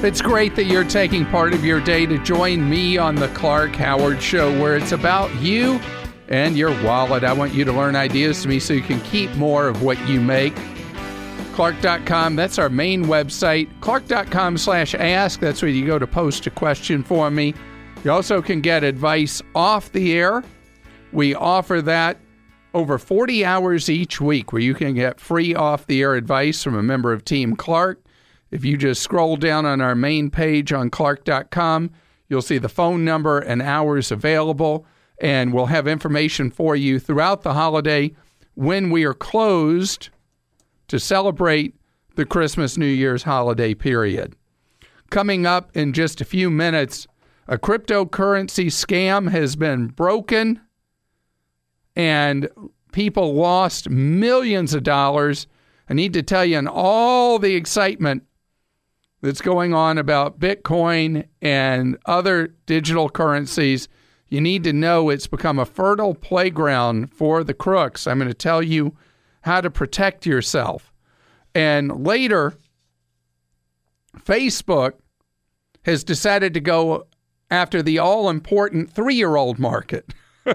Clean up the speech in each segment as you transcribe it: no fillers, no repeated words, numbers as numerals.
It's great that you're taking part of your day to join me on the Clark Howard Show, where it's about you and your wallet. I want you to learn ideas to me so you can keep more of what you make. Clark.com, that's our main website. Clark.com/ask, that's where you go to post a question for me. You also can get advice off the air. We offer that over 40 hours each week, where you can get free off-the-air advice from a member of Team Clark. If you just scroll down on our main page on Clark.com, you'll see the phone number and hours available, and we'll have information for you throughout the holiday when we are closed to celebrate the Christmas, New Year's holiday period. Coming up in just a few minutes, a cryptocurrency scam has been broken, and people lost millions of dollars. I need to tell you, and all the excitement that's going on about Bitcoin and other digital currencies, you need to know it's become a fertile playground for the crooks. I'm going to tell you how to protect yourself. And later, Facebook has decided to go after the all-important 3-year-old market.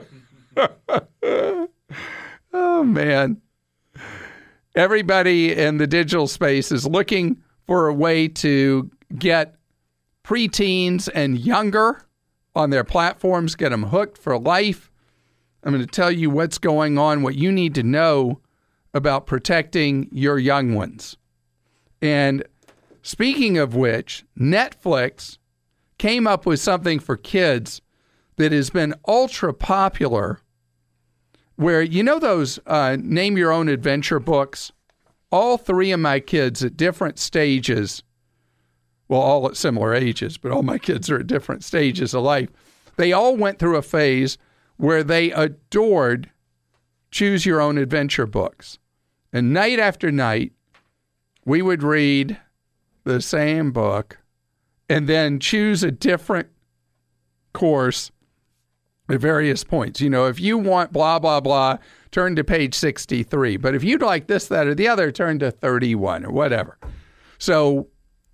Oh, man. Everybody in the digital space is looking for a way to get preteens and younger on their platforms, get them hooked for life. I'm going to tell you what's going on, what you need to know about protecting your young ones. And speaking of which, Netflix came up with something for kids that has been ultra popular, where, you know those Name Your Own Adventure books? All 3 of my kids at different stages, well, all at similar ages, but all my kids are at different stages of life. They all went through a phase where they adored Choose Your Own Adventure books. And night after night, we would read the same book and then choose a different course at various points. You know, if you want blah, blah, blah, turn to page 63. But if you'd like this, that, or the other, turn to 31 or whatever. So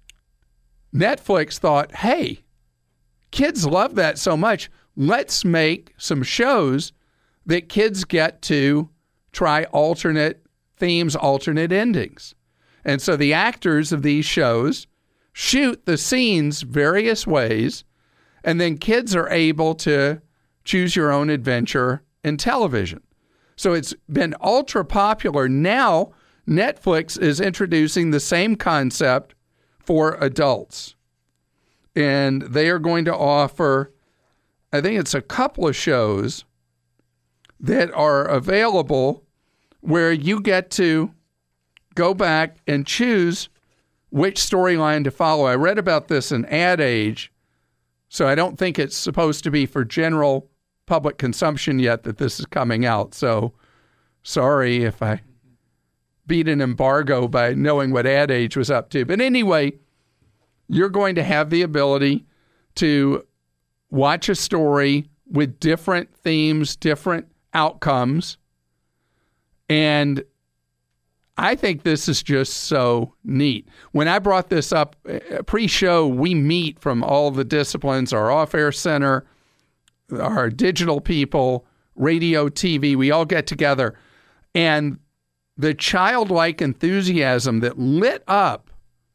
Netflix thought, hey, kids love that so much. Let's make some shows that kids get to try alternate themes, alternate endings. And so the actors of these shows shoot the scenes various ways, and then kids are able to choose your own adventure in television. So it's been ultra popular. Now Netflix is introducing the same concept for adults. And they are going to offer, I think it's a couple of shows that are available where you get to go back and choose which storyline to follow. I read about this in Ad Age, so I don't think it's supposed to be for general public consumption yet that this is coming out. So sorry if I beat an embargo by knowing what Ad Age was up to. But anyway, you're going to have the ability to watch a story with different themes, different outcomes. And I think this is just so neat. When I brought this up pre-show, we meet from all the disciplines, our off-air center, our digital people, radio, TV, we all get together. And the childlike enthusiasm that lit up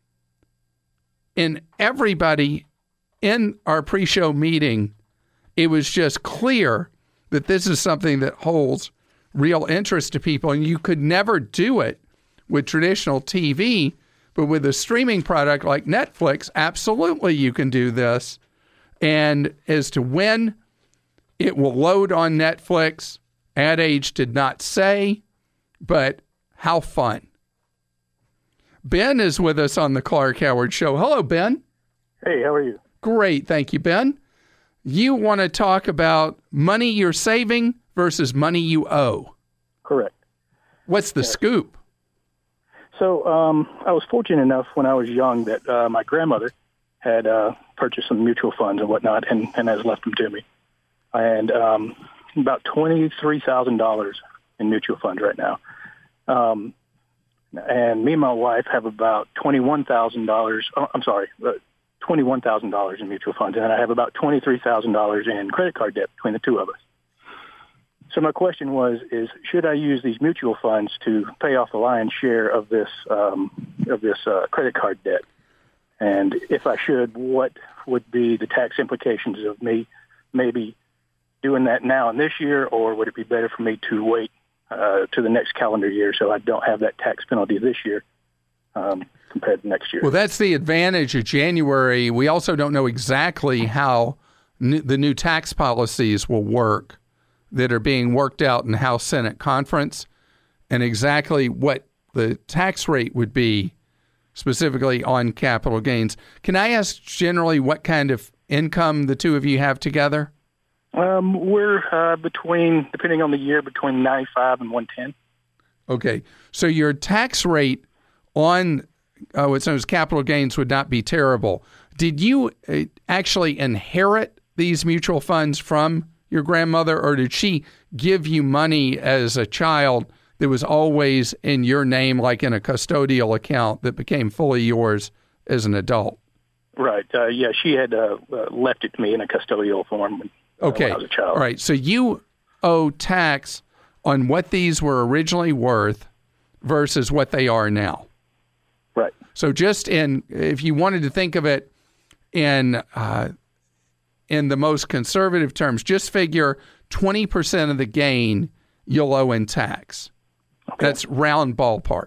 in everybody in our pre-show meeting, it was just clear that this is something that holds real interest to people. And you could never do it with traditional TV, but with a streaming product like Netflix, absolutely you can do this. And as to when it will load on Netflix, Ad Age did not say, but how fun. Ben is with us on the Clark Howard Show. Hello, Ben. Hey, how are you? Great, thank you, Ben. You want to talk about money you're saving versus money you owe. Correct. What's the scoop? So I was fortunate enough when I was young that my grandmother had purchased some mutual funds and whatnot and has left them to me. And about $23,000 in mutual funds right now. And me and my wife have about $21,000. I'm sorry, $21,000 in mutual funds, and I have about $23,000 in credit card debt between the two of us. So my question is should I use these mutual funds to pay off the lion's share of this credit card debt? And if I should, what would be the tax implications of me maybe doing that now in this year, or would it be better for me to wait to the next calendar year so I don't have that tax penalty this year compared to next year? Well, that's the advantage of January. We also don't know exactly how the new tax policies will work that are being worked out in House Senate conference, and exactly what the tax rate would be specifically on capital gains. Can I ask generally what kind of income the two of you have together? We're between, depending on the year, between 95 and 110. Okay. So your tax rate on what's known as capital gains would not be terrible. Did you actually inherit these mutual funds from your grandmother, or did she give you money as a child that was always in your name, like in a custodial account that became fully yours as an adult? Right. Yeah, she had left it to me in a custodial form when I was a child. All right. So you owe tax on what these were originally worth versus what they are now. Right. So if you wanted to think of it in the most conservative terms, just figure 20% of the gain you'll owe in tax. Okay. That's round ballpark.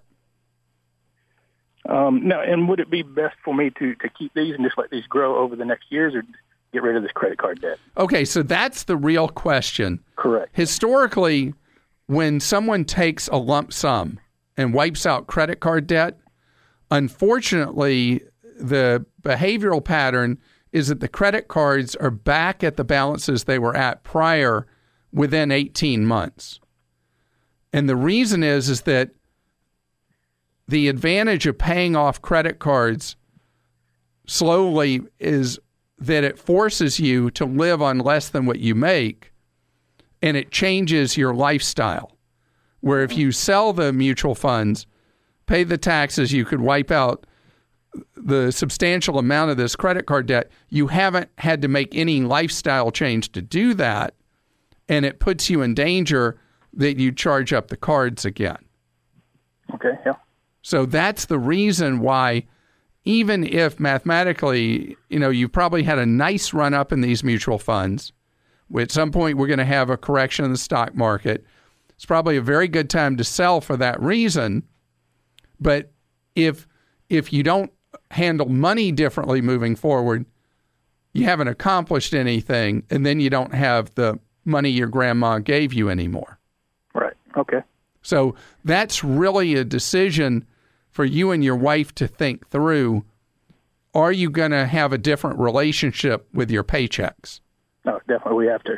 Now, and would it be best for me to keep these and just let these grow over the next years, or get rid of this credit card debt? Okay, so that's the real question. Correct. Historically, when someone takes a lump sum and wipes out credit card debt, unfortunately, the behavioral pattern is that the credit cards are back at the balances they were at prior within 18 months. And the reason is that the advantage of paying off credit cards slowly is that it forces you to live on less than what you make, and it changes your lifestyle. Where if you sell the mutual funds, pay the taxes, you could wipe out the substantial amount of this credit card debt. You haven't had to make any lifestyle change to do that, and it puts you in danger that you charge up the cards again. Okay, yeah. So that's the reason why, even if mathematically, you've probably had a nice run up in these mutual funds, at some point we're going to have a correction in the stock market. It's probably a very good time to sell for that reason. But if you don't handle money differently moving forward, you haven't accomplished anything, and then you don't have the money your grandma gave you anymore. Right. Okay. So that's really a decision for you and your wife to think through. Are you going to have a different relationship with your paychecks? No, definitely we have to.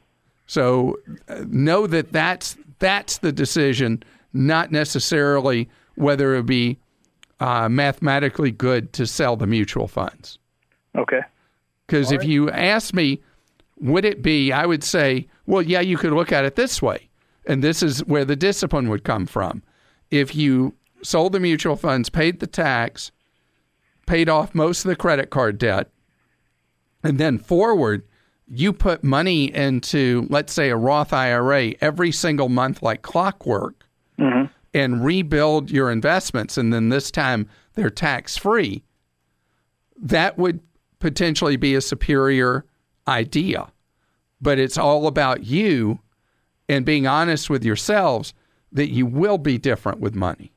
So know that that's the decision, not necessarily whether it would be mathematically good to sell the mutual funds. Okay. Because if you ask me, would it be, I would say, well, yeah, you could look at it this way. And this is where the discipline would come from. If you sold the mutual funds, paid the tax, paid off most of the credit card debt, and then forward, you put money into, let's say, a Roth IRA every single month like clockwork, and rebuild your investments, and then this time they're tax-free, that would potentially be a superior idea. But it's all about you and being honest with yourselves that you will be different with money.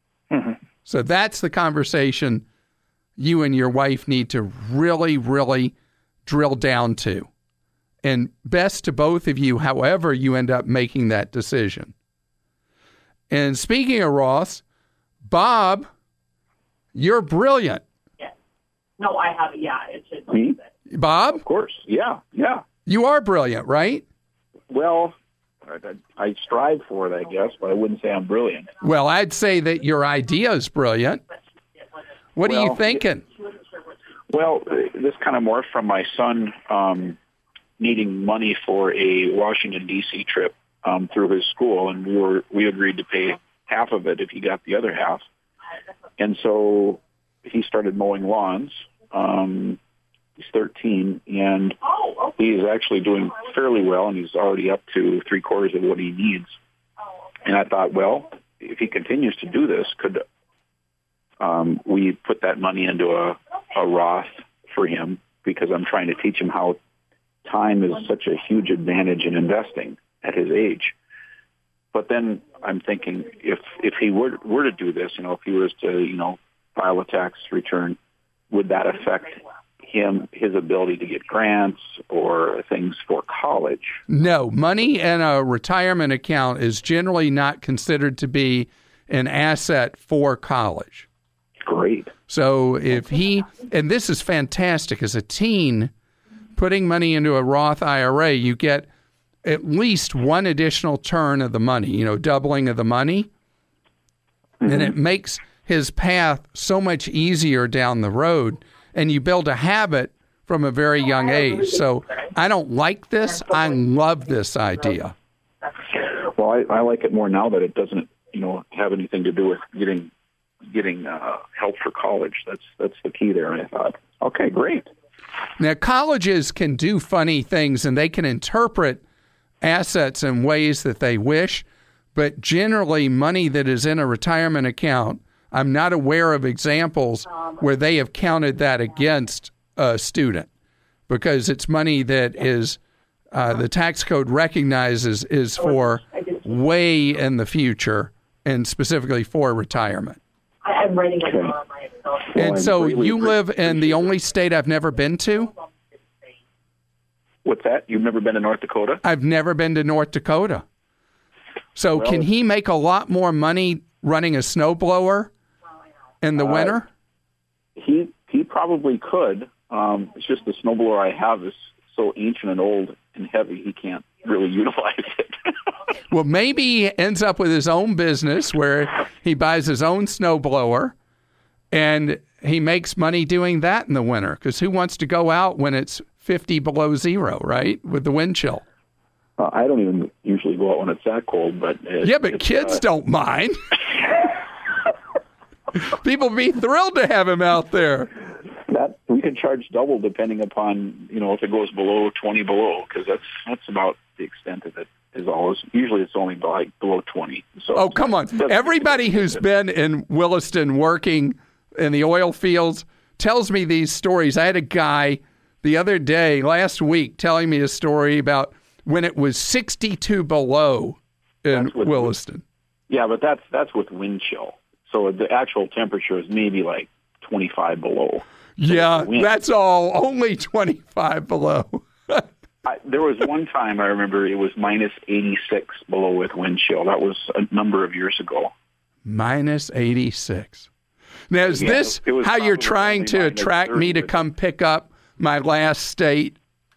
So that's the conversation you and your wife need to really, really drill down to. And best to both of you, however you end up making that decision. And speaking of Roths, Bob, you're brilliant. Yeah. No, I have. Yeah, it's Me? Bob? Of course. Yeah. You are brilliant, right? Well, I strive for it, I guess, but I wouldn't say I'm brilliant. Well, I'd say that your idea is brilliant. What are you thinking? Well, this kind of morphed from my son needing money for a Washington, D.C. trip through his school, and we agreed to pay half of it if he got the other half. And so he started mowing lawns, He's 13, and he is actually doing fairly well, and he's already up to 3/4 of what he needs. And I thought, well, if he continues to do this, could we put that money into a Roth for him? Because I'm trying to teach him how time is such a huge advantage in investing at his age. But then I'm thinking, if he were to do this, if he was to, file a tax return, would that affect his ability to get grants or things for college? No, money in a retirement account is generally not considered to be an asset for college. Great. So and this is fantastic, as a teen, putting money into a Roth IRA, you get at least one additional turn of the money, doubling of the money. Mm-hmm. And it makes his path so much easier down the road. And you build a habit from a very young age. So I don't like this. I love this idea. Well, I like it more now that it doesn't, have anything to do with getting help for college. That's the key there. And I thought, okay, great. Now, colleges can do funny things, and they can interpret assets in ways that they wish. But generally, money that is in a retirement account, I'm not aware of examples where they have counted that against a student, because it's money that is the tax code recognizes is for way in the future and specifically for retirement. I'm writing it on my Excel. And so you live in the only state I've never been to? What's that? You've never been to North Dakota? I've never been to North Dakota. So can he make a lot more money running a snowblower in the winter? He probably could. It's just the snowblower I have is so ancient and old and heavy, he can't really utilize it. Well, maybe he ends up with his own business where he buys his own snowblower and he makes money doing that in the winter, because who wants to go out when it's 50 below zero, right, with the wind chill? I don't even usually go out when it's that cold, but but kids don't mind. People be thrilled to have him out there. That we can charge double depending upon if it goes below 20 below, because that's about the extent of it. Is always usually it's only like below 20. So come on! Everybody who's been in Williston working in the oil fields tells me these stories. I had a guy the other day, last week, telling me a story about when it was 62 below in Williston. Yeah, but that's with wind chill. So the actual temperature is maybe like 25 below. Yeah, that's all. Only 25 below. There was one time I remember it was minus 86 below with wind chill. That was a number of years ago. Minus 86. Now, is this how you're trying to attract me to come pick up my last state,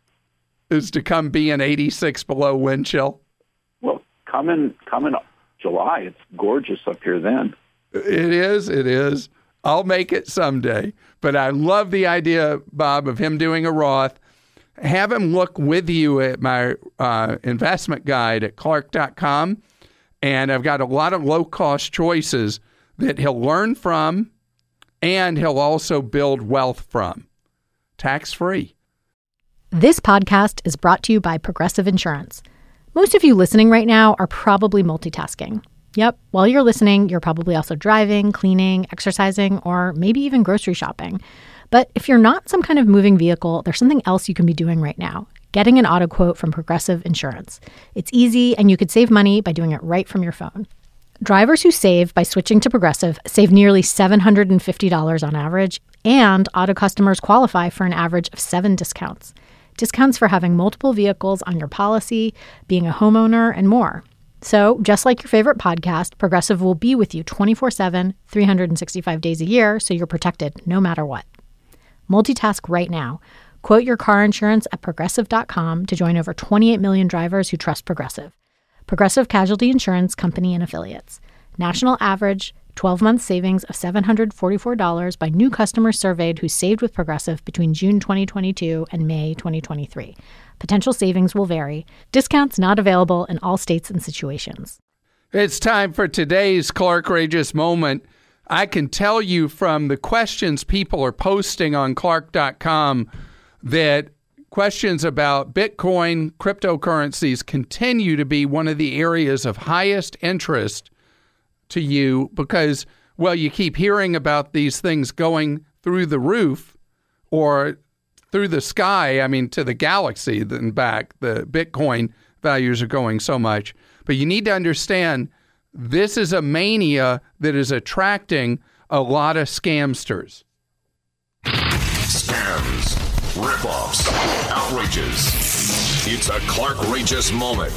is to come be in 86 below wind chill? Well, come in July. It's gorgeous up here then. It is. I'll make it someday. But I love the idea, Bob, of him doing a Roth. Have him look with you at my investment guide at Clark.com. And I've got a lot of low-cost choices that he'll learn from, and he'll also build wealth from. Tax-free. This podcast is brought to you by Progressive Insurance. Most of you listening right now are probably multitasking. Yep, while you're listening, you're probably also driving, cleaning, exercising, or maybe even grocery shopping. But if you're not some kind of moving vehicle, there's something else you can be doing right now: getting an auto quote from Progressive Insurance. It's easy, and you could save money by doing it right from your phone. Drivers who save by switching to Progressive save nearly $750 on average, and auto customers qualify for an average of 7 discounts. Discounts for having multiple vehicles on your policy, being a homeowner, and more. So, just like your favorite podcast, Progressive will be with you 24/7, 365 days a year, so you're protected no matter what. Multitask right now. Quote your car insurance at Progressive.com to join over 28 million drivers who trust Progressive. Progressive Casualty Insurance Company and Affiliates. National average 12-month savings of $744 by new customers surveyed who saved with Progressive between June 2022 and May 2023. Potential savings will vary. Discounts not available in all states and situations. It's time for today's Clark Rageous Moment. I can tell you from the questions people are posting on Clark.com that questions about Bitcoin, cryptocurrencies continue to be one of the areas of highest interest to you because, well, you keep hearing about these things going through the roof or through the sky, I mean, to the galaxy and back. The Bitcoin values are going so much. But you need to understand this is a mania that is attracting a lot of scamsters. Scams, rip-offs, outrages. It's a Clark-rageous moment.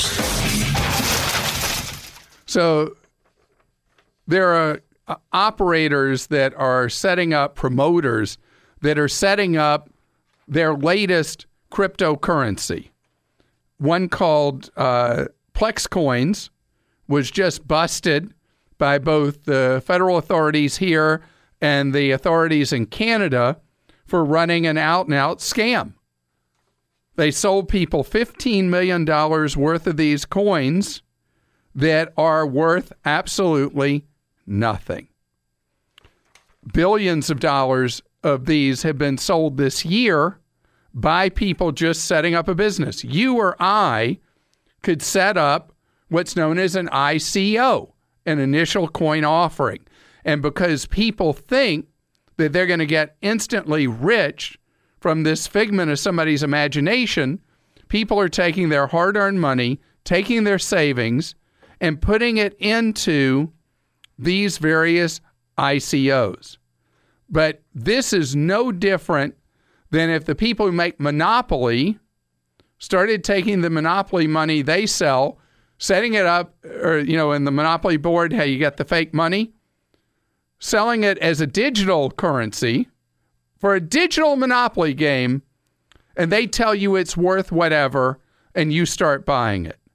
So there are operators that are setting up, promoters that are setting up their latest cryptocurrency. One called Plex Coins was just busted by both the federal authorities here and the authorities in Canada for running an out-and-out scam. They sold people $15 million worth of these coins that are worth absolutely nothing. Billions of dollars of these have been sold this year by people just setting up a business. You or I could set up what's known as an ICO, an initial coin offering. And because people think that they're going to get instantly rich from this figment of somebody's imagination, people are taking their hard-earned money, taking their savings, and putting it into these various ICOs. But this is no different than if the people who make Monopoly started taking the Monopoly money they sell, setting it up, or, in the Monopoly board, how you get the fake money, selling it as a digital currency for a digital Monopoly game, and they tell you it's worth whatever, and you start buying it.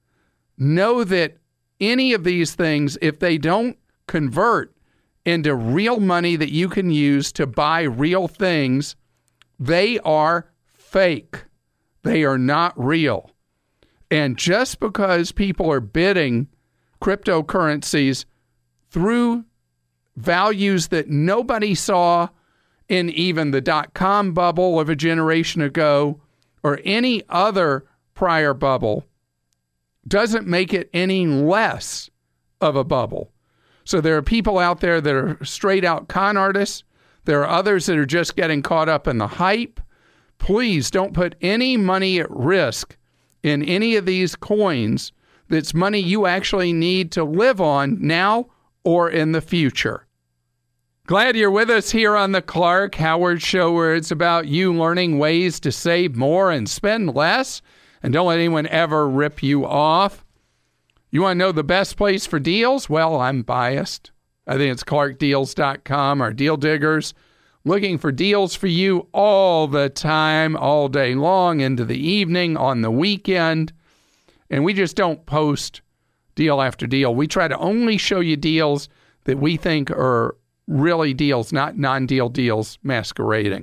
Know that any of these things, if they don't convert into real money that you can use to buy real things, they are fake. They are not real. And just because people are bidding cryptocurrencies through values that nobody saw in even the dot-com bubble of a generation ago or any other prior bubble doesn't make it any less of a bubble. So there are people out there that are straight out con artists. There are others that are just getting caught up in the hype. Please don't put any money at risk in any of these coins that's money you actually need to live on now or in the future. Glad you're with us here on the Clark Howard Show, where it's about you learning ways to save more and spend less, and don't let anyone ever rip you off. You want to know the best place for deals? Well, I'm biased. I think it's clarkdeals.com. Our deal diggers looking for deals for you all the time, all day long, into the evening, on the weekend. And we just don't post deal after deal. We try to only show you deals that we think are really deals, not non-deal deals masquerading.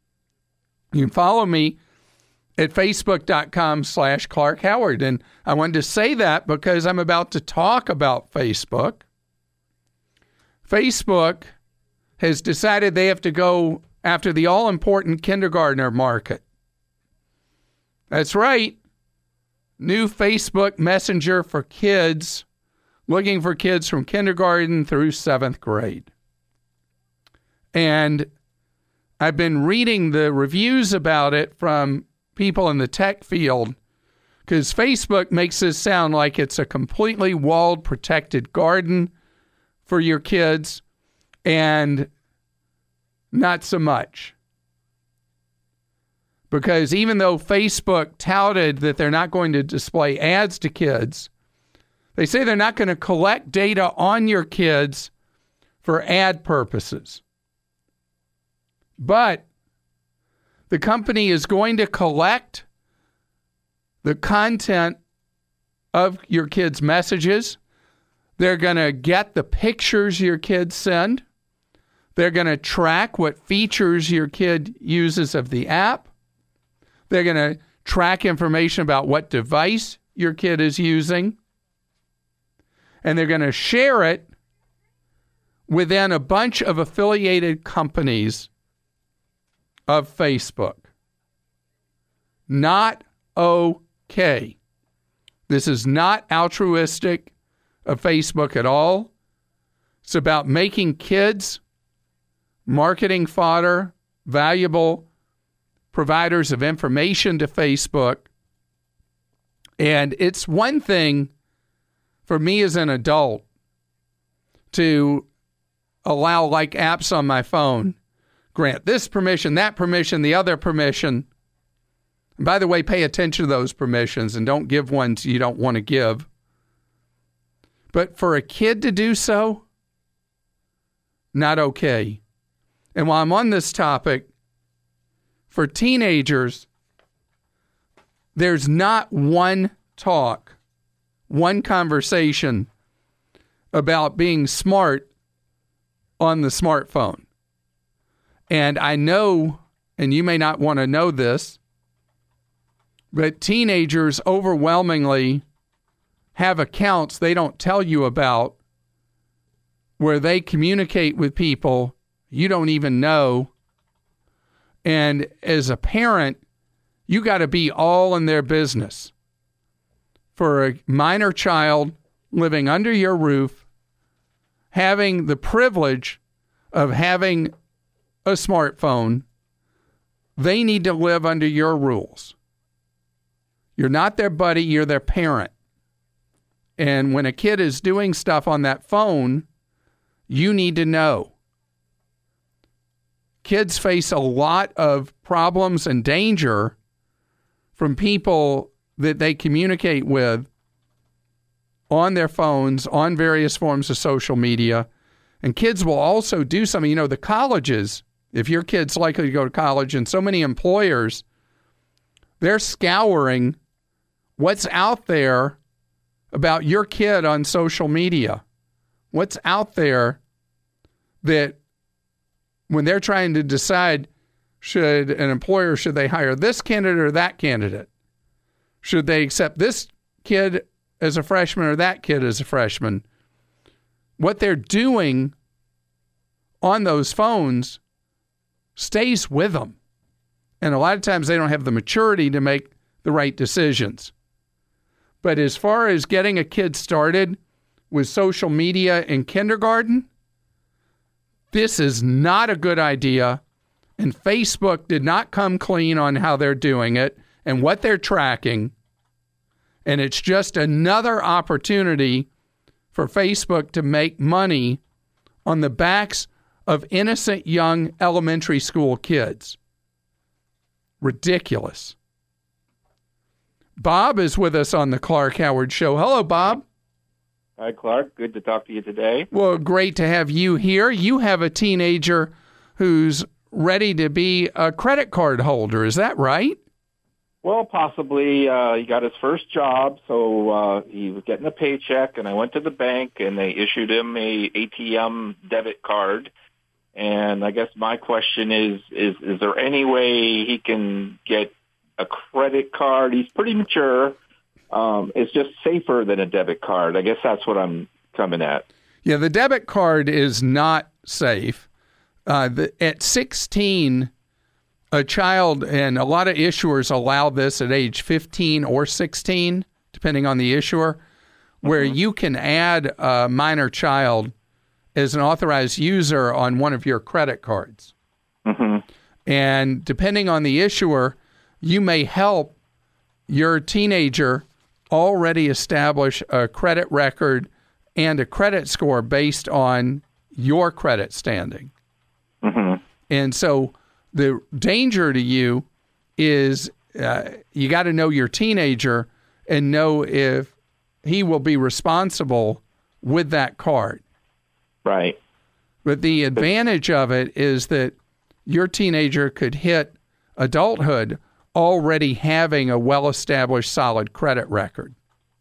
You can follow me at facebook.com/Clark Howard. And I wanted to say that because I'm about to talk about Facebook. Facebook has decided they have to go after the all-important kindergartner market. That's right. New Facebook Messenger for kids, looking for kids from kindergarten through 7th grade. And I've been reading the reviews about it from people in the tech field because Facebook makes this sound like it's a completely walled, protected garden for your kids, and not so much. Because even though Facebook touted that they're not going to display ads to kids, they say they're not going to collect data on your kids for ad purposes. But the company is going to collect the content of your kids' messages. They're going to get the pictures your kids send. They're going to track what features your kid uses of the app. They're going to track information about what device your kid is using. And they're going to share it within a bunch of affiliated companies of Facebook. Not okay. This is not altruistic of Facebook at all. It's about making kids marketing fodder, valuable providers of information to Facebook. And it's one thing for me as an adult to allow like apps on my phone, grant this permission, that permission, the other permission. And by the way, pay attention to those permissions and don't give ones you don't want to give. But for a kid to do so, not okay. And while I'm on this topic, for teenagers, there's not one talk, one conversation about being smart on the smartphone. And I know, and you may not want to know this, but teenagers overwhelmingly have accounts they don't tell you about where they communicate with people you don't even know. And as a parent, you got to be all in their business. For a minor child living under your roof, having the privilege of having a smartphone, they need to live under your rules. You're not their buddy, you're their parent. And when a kid is doing stuff on that phone, you need to know. Kids face a lot of problems and danger from people that they communicate with on their phones, on various forms of social media. And kids will also do something. You know, the colleges, if your kid's likely to go to college, and so many employers, they're scouring what's out there about your kid on social media. What's out there that when they're trying to decide, should an employer, should they hire this candidate or that candidate? Should they accept this kid as a freshman or that kid as a freshman? What they're doing on those phones stays with them. And a lot of times they don't have the maturity to make the right decisions. But as far as getting a kid started with social media in kindergarten, this is not a good idea. And Facebook did not come clean on how they're doing it and what they're tracking. And it's just another opportunity for Facebook to make money on the backs of innocent young elementary school kids. Ridiculous. Bob is with us on the Clark Howard Show. Hello, Bob. Hi, Clark. Good to talk to you today. Well, great to have you here. You have a teenager who's ready to be a credit card holder. Is that right? Well, possibly. He got his first job, so he was getting a paycheck, and I went to the bank, and they issued him a ATM debit card. And I guess my question is there any way he can get a credit card? He's pretty mature. It's just safer than a debit card. I guess that's what I'm coming at. Yeah, the debit card is not safe. At 16, a child, and a lot of issuers allow this at age 15 or 16, depending on the issuer, where you can add a minor child as an authorized user on one of your credit cards. And depending on the issuer, you may help your teenager already establish a credit record and a credit score based on your credit standing. And so the danger to you is you got to know your teenager and know if he will be responsible with that card. Right. But the advantage of it is that your teenager could hit adulthood already having a well-established solid credit record.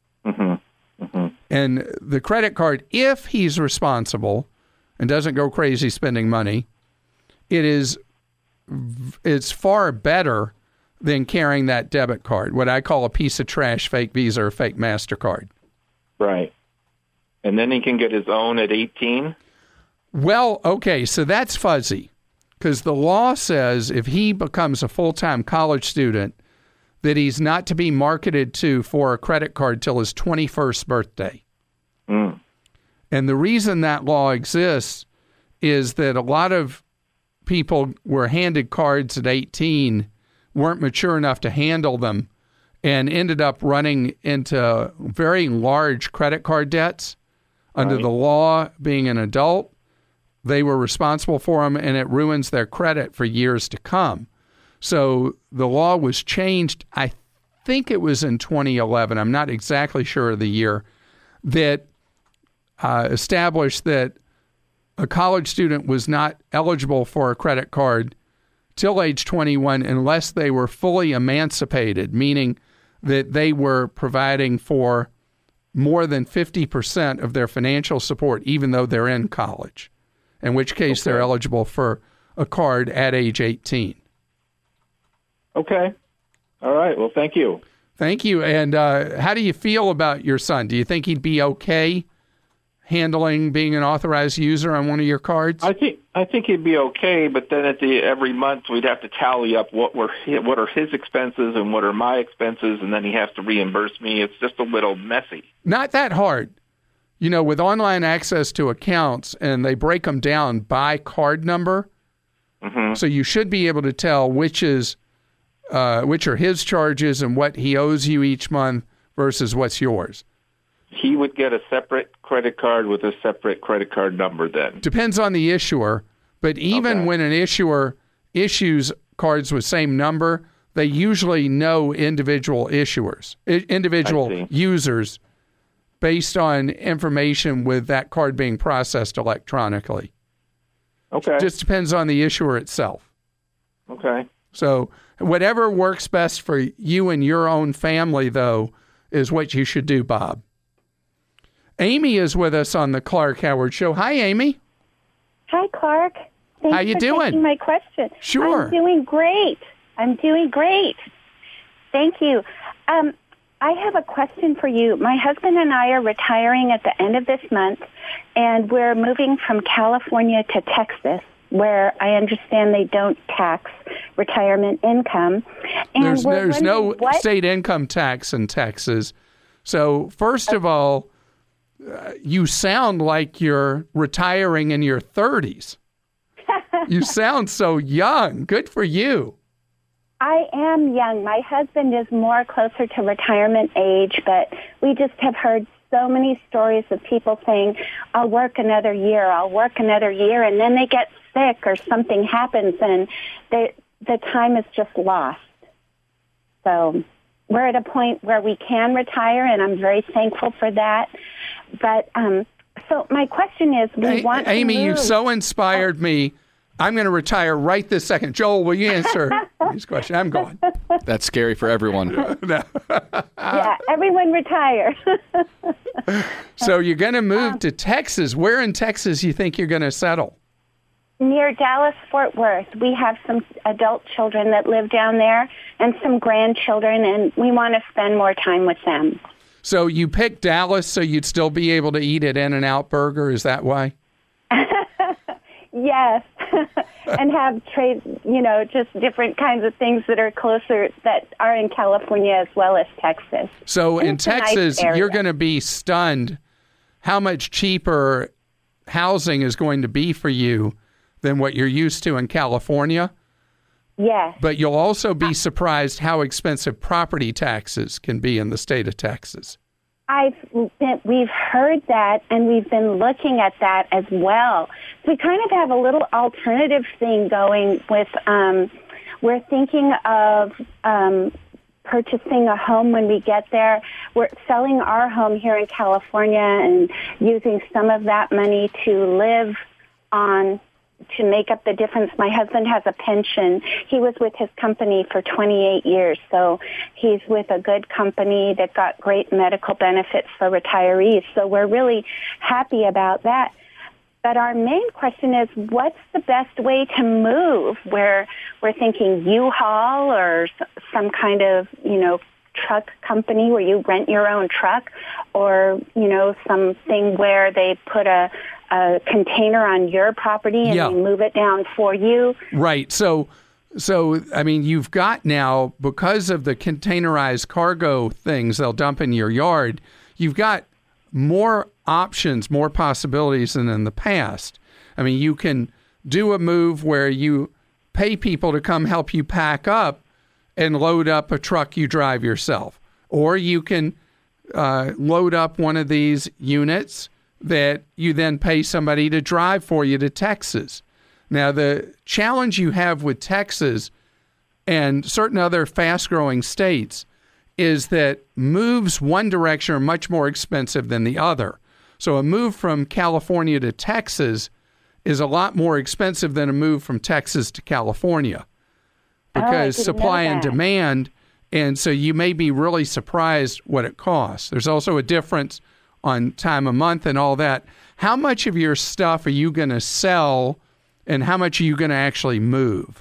And the credit card, if he's responsible and doesn't go crazy spending money, it's far better than carrying that debit card, what I call a piece of trash fake Visa or fake MasterCard. Right. And then he can get his own at 18? Well, okay, so that's fuzzy because the law says if he becomes a full-time college student that he's not to be marketed to for a credit card till his 21st birthday. Mm. And the reason that law exists is that a lot of people were handed cards at 18, weren't mature enough to handle them, and ended up running into very large credit card debts. Under Right. the law, being an adult, they were responsible for them, and it ruins their credit for years to come. So the law was changed, I think it was in 2011, I'm not exactly sure of the year, that established that a college student was not eligible for a credit card till age 21 unless they were fully emancipated, meaning that they were providing for more than 50% of their financial support, even though they're in college, in which case they're eligible for a card at age 18. Okay. All right. Well, thank you. Thank you. And how do you feel about your son? Do you think he'd be okay handling being an authorized user on one of your cards? I think he'd be okay, but then every month we'd have to tally up what are his expenses and what are my expenses, and then he has to reimburse me. It's just a little messy. Not that hard. You know, with online access to accounts, and they break them down by card number, so you should be able to tell which are his charges and what he owes you each month versus what's yours. He would get a separate credit card with a separate credit card number then. Depends on the issuer, but even when an issuer issues cards with same number, they usually know individual issuers, individual users, based on information with that card being processed electronically. Okay. Just depends on the issuer itself. Okay. So whatever works best for you and your own family, though, is what you should do, Bob. Amy is with us on the Clark Howard Show. Hi, Amy. Hi, Clark. Thanks How you for doing? taking my question. Sure. I'm doing great. Thank you. I have a question for you. My husband and I are retiring at the end of this month, and we're moving from California to Texas, where I understand they don't tax retirement income. And There's no state income tax in Texas. So first of all, you sound like you're retiring in your 30s. You sound so young. Good for you. I am young. My husband is more closer to retirement age, but we just have heard so many stories of people saying, I'll work another year, and then they get sick or something happens and the time is just lost. So we're at a point where we can retire, and I'm very thankful for that. But so my question is, Amy, you so inspired me. I'm going to retire right this second. Joel, will you answer his question? I'm going. That's scary for everyone. Yeah, everyone retire. So you're going to move to Texas. Where in Texas do you think you're going to settle? Near Dallas-Fort Worth. We have some adult children that live down there and some grandchildren, and we want to spend more time with them. So you picked Dallas so you'd still be able to eat at In-N-Out Burger. Is that why? Yes. And have trade, just different kinds of things that are closer, that are in California as well as Texas. So in Texas, nice you're going to be stunned how much cheaper housing is going to be for you than what you're used to in California. Yes. But you'll also be surprised how expensive property taxes can be in the state of Texas. We've heard that, and we've been looking at that as well. So we kind of have a little alternative thing going with, we're thinking of purchasing a home when we get there. We're selling our home here in California and using some of that money to live on, to make up the difference. My husband has a pension. He was with his company for 28 years, so he's with a good company that got great medical benefits for retirees. So we're really happy about that. But our main question is, what's the best way to move? We're thinking U-Haul or some kind of, truck company where you rent your own truck, or, something where they put a a container on your property and Yeah. they move it down for you. Right. So I mean, you've got now, because of the containerized cargo things they'll dump in your yard, you've got more options, more possibilities than in the past. I mean, you can do a move where you pay people to come help you pack up and load up a truck you drive yourself. Or you can load up one of these units that you then pay somebody to drive for you to Texas. Now, the challenge you have with Texas and certain other fast-growing states is that moves one direction are much more expensive than the other. So a move from California to Texas is a lot more expensive than a move from Texas to California because supply and demand. And so you may be really surprised what it costs. There's also a difference on time of month and all that. How much of your stuff are you going to sell and how much are you going to actually move?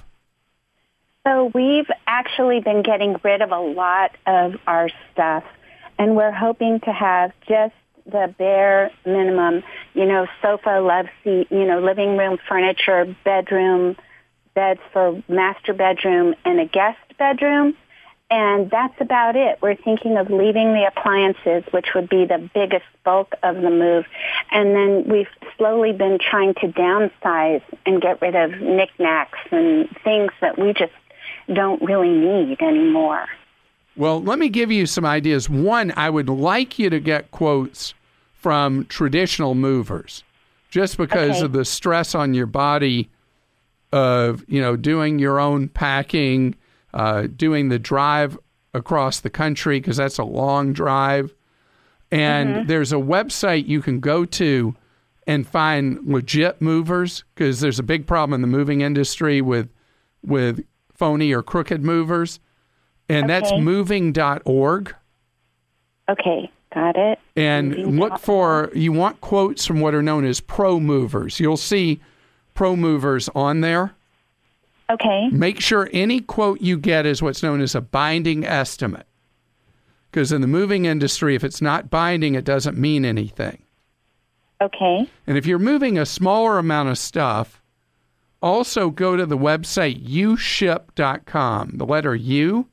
So we've actually been getting rid of a lot of our stuff, and we're hoping to have just the bare minimum, sofa, love seat, living room furniture, bedroom, beds for master bedroom, and a guest bedroom. And that's about it. We're thinking of leaving the appliances, which would be the biggest bulk of the move. And then we've slowly been trying to downsize and get rid of knickknacks and things that we just don't really need anymore. Well, let me give you some ideas. One, I would like you to get quotes from traditional movers, just because of the stress on your body of, doing your own packing, doing the drive across the country, because that's a long drive. And there's a website you can go to and find legit movers, because there's a big problem in the moving industry with phony or crooked movers. And that's moving.org. Okay, got it. And look for, you want quotes from what are known as pro movers. You'll see pro movers on there. Okay. Make sure any quote you get is what's known as a binding estimate. Because in the moving industry, if it's not binding, it doesn't mean anything. Okay. And if you're moving a smaller amount of stuff, also go to the website uship.com. The letter U,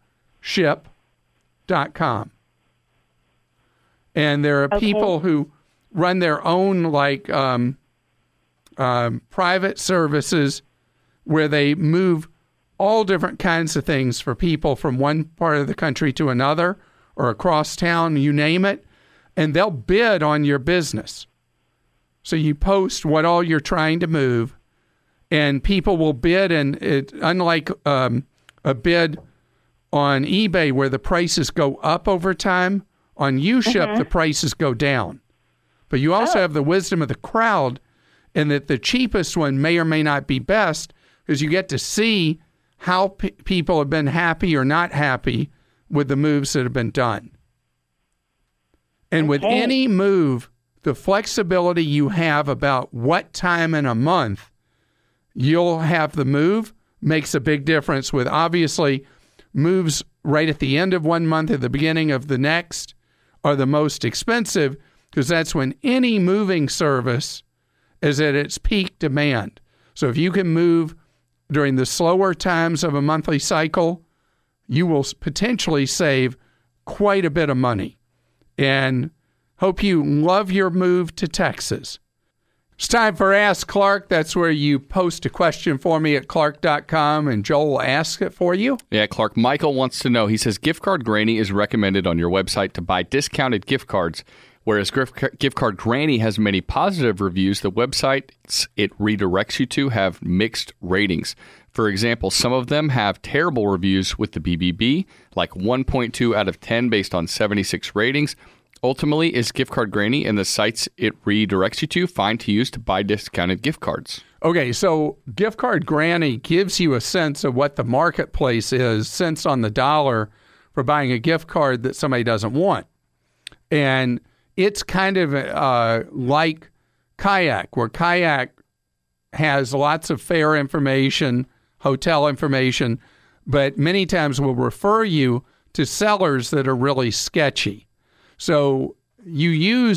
ship.com. And there are people who run their own private services where they move all different kinds of things for people from one part of the country to another or across town, you name it, and they'll bid on your business. So you post what all you're trying to move, and people will bid, and unlike a bid on eBay where the prices go up over time, on uShip the prices go down. But you also have the wisdom of the crowd in that the cheapest one may or may not be best, because you get to see how people have been happy or not happy with the moves that have been done. And with any move, the flexibility you have about what time in a month you'll have the move makes a big difference. With obviously moves right at the end of one month, at the beginning of the next, are the most expensive, because that's when any moving service is at its peak demand. So if you can move during the slower times of a monthly cycle, you will potentially save quite a bit of money. And hope you love your move to Texas. It's time for Ask Clark. That's where you post a question for me at clark.com, and Joel will ask it for you. Yeah, Clark. Michael wants to know. He says, Gift Card Granny is recommended on your website to buy discounted gift cards. Whereas Gift Card Granny has many positive reviews, the websites it redirects you to have mixed ratings. For example, some of them have terrible reviews with the BBB, like 1.2 out of 10 based on 76 ratings. Ultimately, is Gift Card Granny and the sites it redirects you to fine to use to buy discounted gift cards? Okay, so Gift Card Granny gives you a sense of what the marketplace is, cents on the dollar, for buying a gift card that somebody doesn't want. And it's kind of like Kayak, where Kayak has lots of fare information, hotel information, but many times will refer you to sellers that are really sketchy. So you use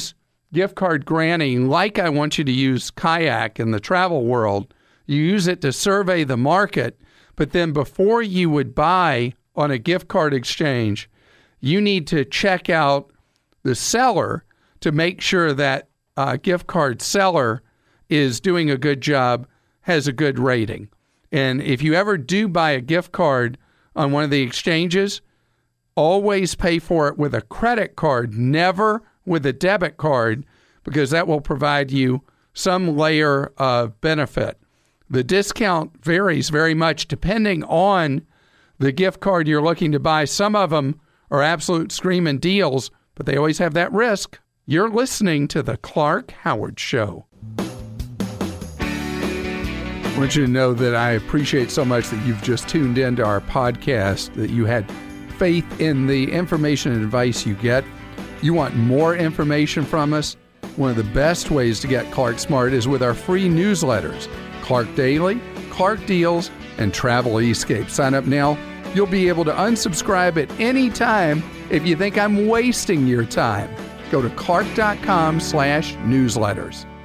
Gift Card Granny, like I want you to use Kayak in the travel world. You use it to survey the market, but then before you would buy on a gift card exchange, you need to check out the seller to make sure that gift card seller is doing a good job, has a good rating. And if you ever do buy a gift card on one of the exchanges, always pay for it with a credit card, never with a debit card, because that will provide you some layer of benefit. The discount varies very much depending on the gift card you're looking to buy. Some of them are absolute screaming deals, but they always have that risk. You're listening to The Clark Howard Show. I want you to know that I appreciate so much that you've just tuned into our podcast, that you had faith in the information and advice you get. You want more information from us? One of the best ways to get Clark Smart is with our free newsletters, Clark Daily, Clark Deals, and Travel Escape. Sign up now. You'll be able to unsubscribe at any time if you think I'm wasting your time. Go to clark.com/newsletters.